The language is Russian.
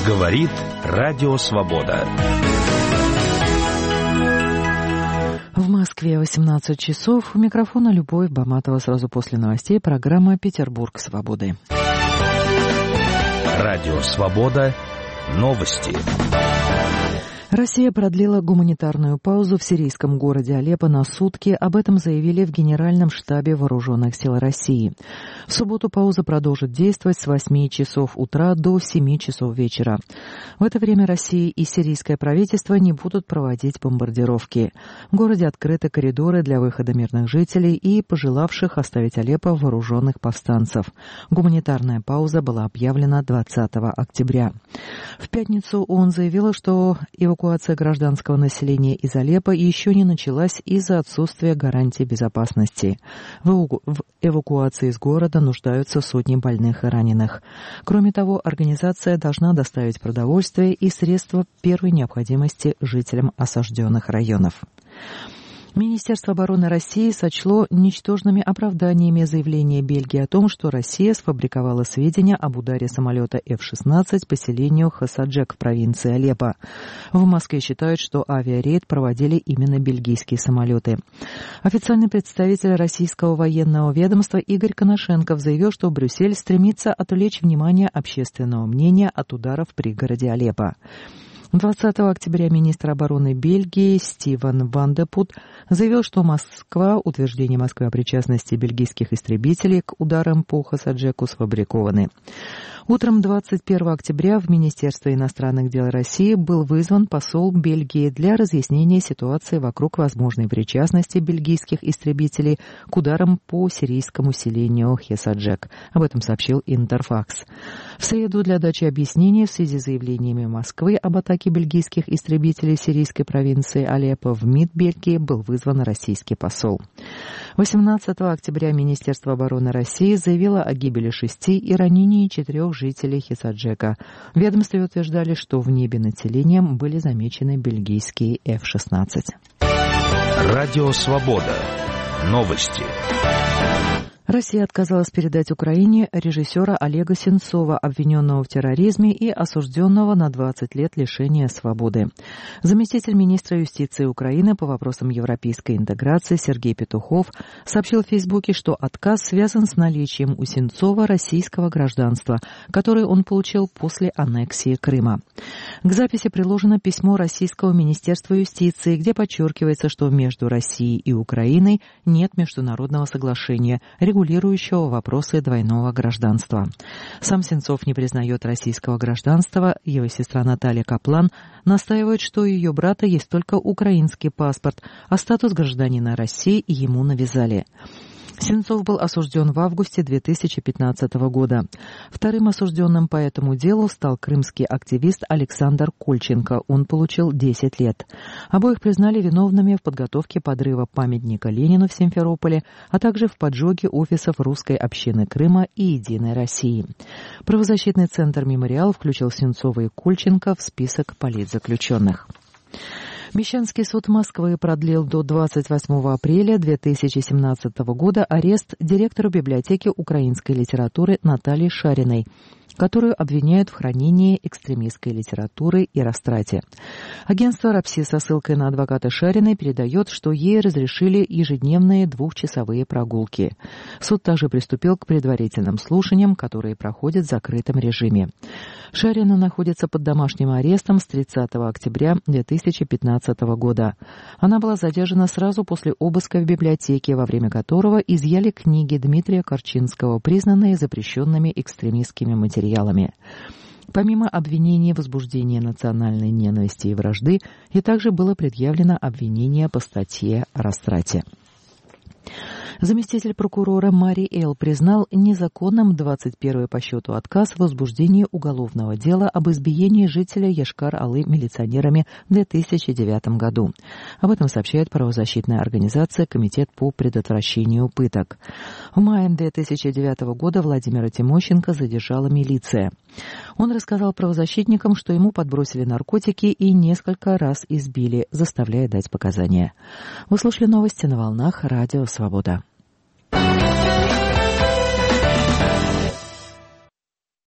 Говорит Радио Свобода. В Москве 18 часов. У микрофона Любовь Баматова. Сразу после новостей программа «Петербург свободы». Радио Свобода. Новости. Россия продлила гуманитарную паузу в сирийском городе Алеппо на сутки. Об этом заявили в Генеральном штабе Вооруженных сил России. В субботу пауза продолжит действовать с 8 часов утра до 7 часов вечера. В это время Россия и сирийское правительство не будут проводить бомбардировки. В городе открыты коридоры для выхода мирных жителей и пожелавших оставить Алеппо вооруженных повстанцев. Гуманитарная пауза была объявлена 20 октября. В пятницу ООН заявила, что эвакуация гражданского населения из Алеппо еще не началась из-за отсутствия гарантий безопасности. В эвакуации из города нуждаются сотни больных и раненых. Кроме того, организация должна доставить продовольствие и средства первой необходимости жителям осажденных районов. Министерство обороны России сочло ничтожными оправданиями заявление Бельгии о том, что Россия сфабриковала сведения об ударе самолета F-16 по селению Хасаджек в провинции Алеппо. В Москве считают, что авиарейд проводили именно бельгийские самолеты. Официальный представитель российского военного ведомства Игорь Коношенков заявил, что Брюссель стремится отвлечь внимание общественного мнения от удара в пригороде Алеппо. 20 октября министр обороны Бельгии Стивен Ван де Пут заявил, что утверждение Москвы о причастности бельгийских истребителей к ударам по Хасаджеку сфабрикованы. Утром 21 октября в Министерство иностранных дел России был вызван посол Бельгии для разъяснения ситуации вокруг возможной причастности бельгийских истребителей к ударам по сирийскому селению Хасаджек. Об этом сообщил Интерфакс. В среду для дачи объяснений в связи с заявлениями Москвы об атаке бельгийских истребителей сирийской провинции Алеппо в МИД Бельгии был вызван российский посол. 18 октября Министерство обороны России заявило о гибели 6 и ранении 4 жителей Хасаджека. В ведомстве утверждали, что в небе над селением были замечены бельгийские F-16. Радио Свобода. Новости. Россия отказалась передать Украине режиссера Олега Сенцова, обвиненного в терроризме и осужденного на 20 лет лишения свободы. Заместитель министра юстиции Украины по вопросам европейской интеграции Сергей Петухов сообщил в Фейсбуке, что отказ связан с наличием у Сенцова российского гражданства, которое он получил после аннексии Крыма. К записи приложено письмо Российского министерства юстиции, где подчеркивается, что между Россией и Украиной нет международного соглашения, регулирующего вопросы двойного гражданства. Сам Сенцов не признает российского гражданства. Его сестра Наталья Каплан настаивает, что у ее брата есть только украинский паспорт, а статус гражданина России ему навязали. Сенцов был осужден в августе 2015 года. Вторым осужденным по этому делу стал крымский активист Александр Кольченко. Он получил 10 лет. Обоих признали виновными в подготовке подрыва памятника Ленину в Симферополе, а также в поджоге офисов русской общины Крыма и «Единой России». Правозащитный центр «Мемориал» включил Сенцова и Кольченко в список политзаключенных. Мещанский суд Москвы продлил до 28 апреля 2017 года арест директору библиотеки украинской литературы Натальи Шариной, которую обвиняют в хранении экстремистской литературы и растрате. Агентство «Рапси» со ссылкой на адвоката Шариной передает, что ей разрешили ежедневные 2-часовые прогулки. Суд также приступил к предварительным слушаниям, которые проходят в закрытом режиме. Шарина находится под домашним арестом с 30 октября 2015 года. Она была задержана сразу после обыска в библиотеке, во время которого изъяли книги Дмитрия Корчинского, признанные запрещенными экстремистскими материалами. Помимо обвинений в возбуждении национальной ненависти и вражды, ей также было предъявлено обвинение по статье о растрате. Заместитель прокурора Мари Эл признал незаконным 21-й по счету отказ в возбуждении уголовного дела об избиении жителя Йошкар-Олы милиционерами в 2009 году. Об этом сообщает правозащитная организация «Комитет по предотвращению пыток». В мае 2009 года Владимира Тимощенко задержала милиция. Он рассказал правозащитникам, что ему подбросили наркотики и несколько раз избили, заставляя дать показания. Вы слушали новости на волнах Радио Свобода.